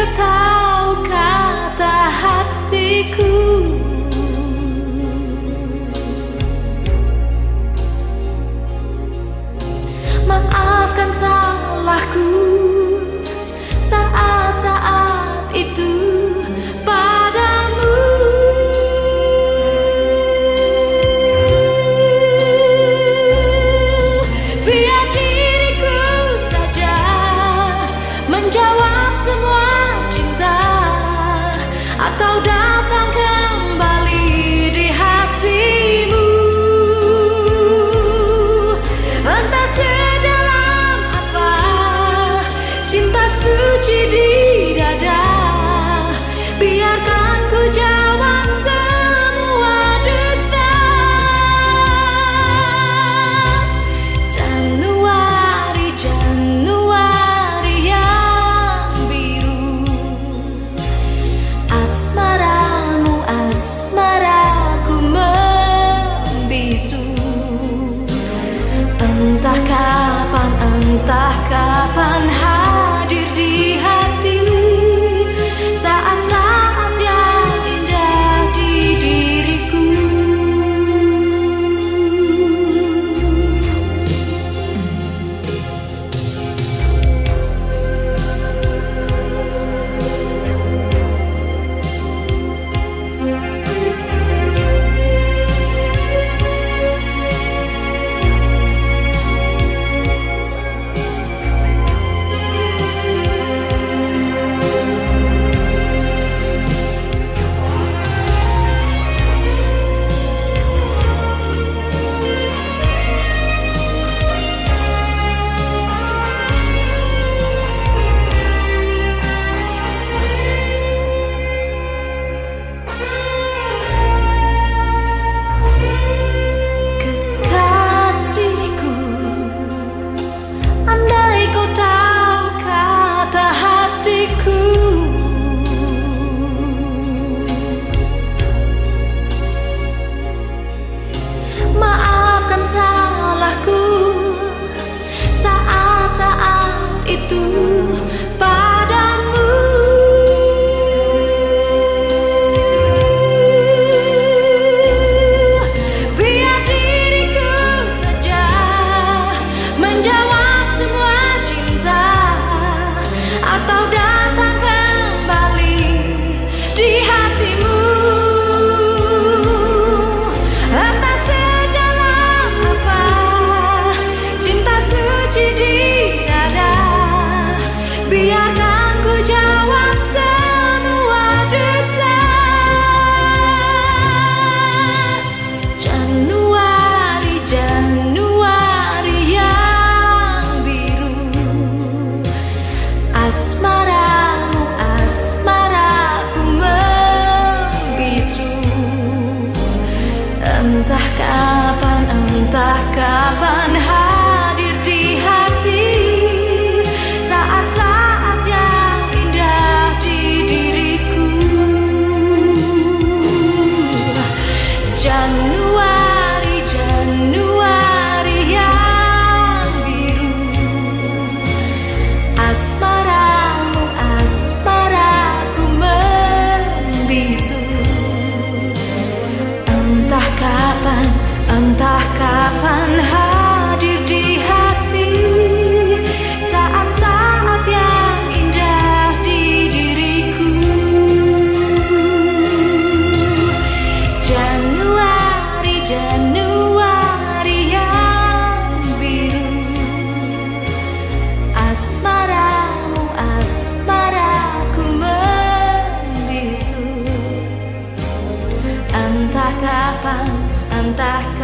kau tahu kata hatiku. Maafkan salahku saat-saat itu padamu. Biar diriku saja menjawab semua cinta, atau datang kembali di hatimu. Entah sedalam apa cinta suci di dada, biarkan ku jawab semua dusta. Januari, Januari yang biru, asmaramu, asmaraku membisu. Entah kapan hadir di hati saat-saat yang indah di diriku. Biarkan ku jawab semua dosa. Januari, Januari yang biru, asmaramu, asmaraku membisu. Entah kapan hadir di hati saat-saat yang indah di diriku. Januari, Januari yang biru, asmaramu, asmaraku membisu. Entah kapan hadir di hati saat-saat yang indah di diriku. Januari, Januari yang biru, asmaramu, asmaraku membisu. Entah kapan